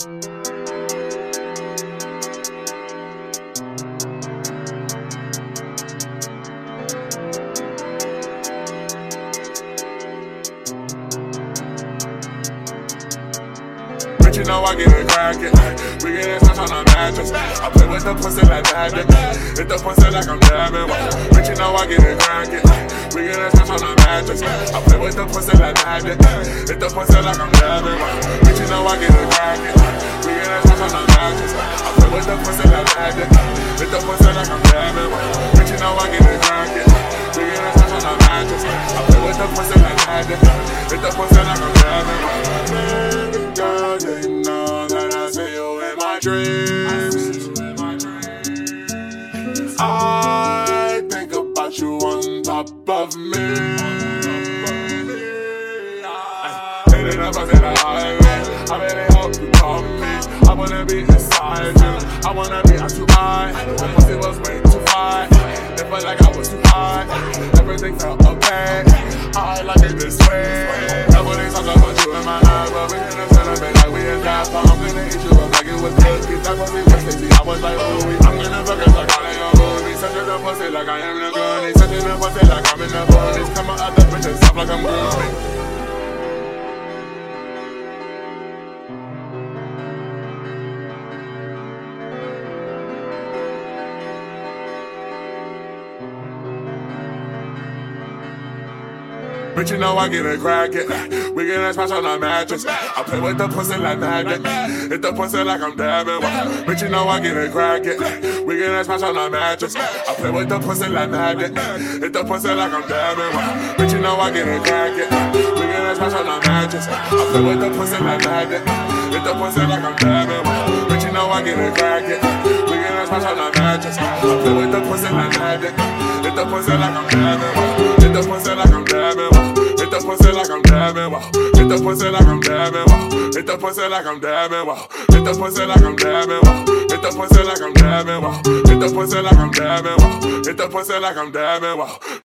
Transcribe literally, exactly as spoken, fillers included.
But you know I get it crackin'. We get it on a mattress. I play with the pussy like magic. Hit the pussy like I'm dabbing. But you know I get it crackin'. We get it on a mattress. I play with the pussy like magic. Hit the pussy like I'm dabbing. But you know I get it crackin'. We get it on a mattress. I play with the pussy like magic. Hit the pussy like I'm dabbing. But you know I get it crackin'. We get it on a mattress. I play with the pussy like magic. Hit the pussy like I'm dabbing. Girl, you know that I see you in my dreams. I think about you on top of me. Hitting up on the highway, I really hope you call me. I wanna be inside you, I wanna be out too high. My pussy was way too high, it felt like I was too high. Everything felt okay, I like it this way. Nobody talks about you in my eyes, but we in a celebrate like we in that. I'm gonna eat you up like it was cookies. That pussy was tasty, I was like, ooh, I'm gonna fuck it like I ain't your booty. Sucking the pussy like I am the goonies. Sucking the pussy like I'm in the boonies. Come on, other bitches, soft like I'm groovy. But you know I get it crackin'. We get that smash on a mattress. I play with the pussy like magic. Hit the pussy like I'm dabbing. But you know I get it crackin'. We get that smash on a mattress. I play with the pussy like magic. Hit the pussy like I'm dabbing. But you know I get it crackin'. We get that smash on a mattress. I play with the pussy like magic. Hit the pussy like I'm dabbing. But you know I get it crackin'. We get that smash on a mattress. I play with the pussy like magic. Hit the pussy like I'm dabbing. Hit the pussy like I'm dabbing. Hit the pussy like I'm dabbing, wow. Hit the pussy like I'm dabbing, wow. Hit the pussy like I'm dabbing, wow. Hit the pussy like I'm dabbing, wow. Hit the pussy like I'm dabbing, wow. Hit the pussy like I'm dabbing, wow. Hit the pussy like I'm dabbing, wow.